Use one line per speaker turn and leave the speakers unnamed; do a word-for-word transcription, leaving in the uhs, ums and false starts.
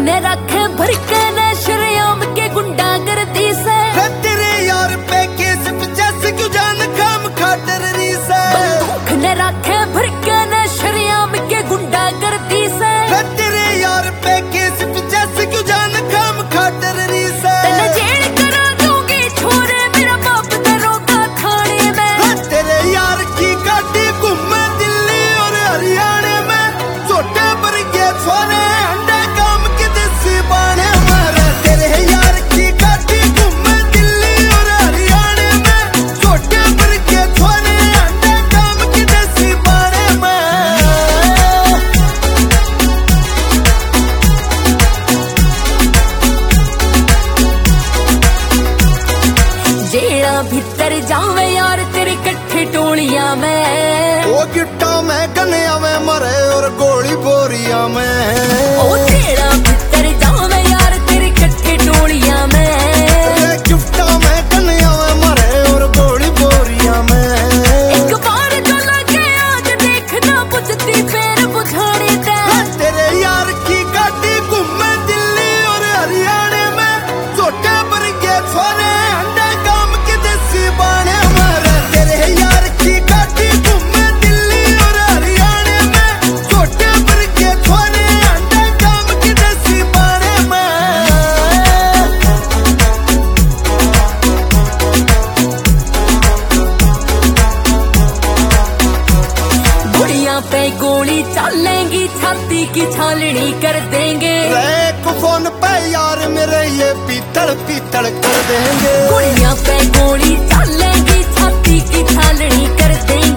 ने रखे भर के ने शरेआम के गुंडागर्दी से।
तेरे यार पे केस जैसे क्यों जान खाम खातर री से।
बंदूक ने रखे भर के ने शरेआम के गुंडागर्दी से।
तेरे यार पे केस जैसे क्यों जान खाम खातर री से।
तने जेल करा दूंगी छोरे मेरा बाप दरोगा थाने में।
तेरे यार की गाड़ी घूमे दिल्ली और हरियाणा में। छोटे पर के छोरे अंडे काम के देसी बाणे मारे। तेरे यार की गाड़ी घूमे दिल्ली और हरियाणा में। छोटे पर के छोरे अंडे काम के देसी बाणे में।
जेड़ा भीतर जावे यार तेरे कट्ठे टोलियां में।
ओ गिट्टा में गनिया में मरे और गोली बोरिया में।
ओ जेड़ा भीतर जावे यार तेरे कट्ठे टोलियां में।
गिफ्टा में गनिया में मरे और गोली बोरिया में।
एक बार जो लगे आज देखना बुझती फिर बुझाने दे।
तेरे यार की गाड़ी घूमे दिल्ली और हरियाणा में। छोटे पर के छोरे अंडे काम के देसी बाणे मारे। तेरे यार की गाड़ी घूमे दिल्ली और हरियाणा में। छोटे पर के छोरे अंडे काम के देसी बाणे में।
गुड़िया पे गोली चलेंगी छाती की छालनी कर देंगे।
एक फोन पे यार मेरे ये पीतल पीतल कर देंगे।
गुड़िया पे गोली चलेंगी छाती की छालनी कर देंगे।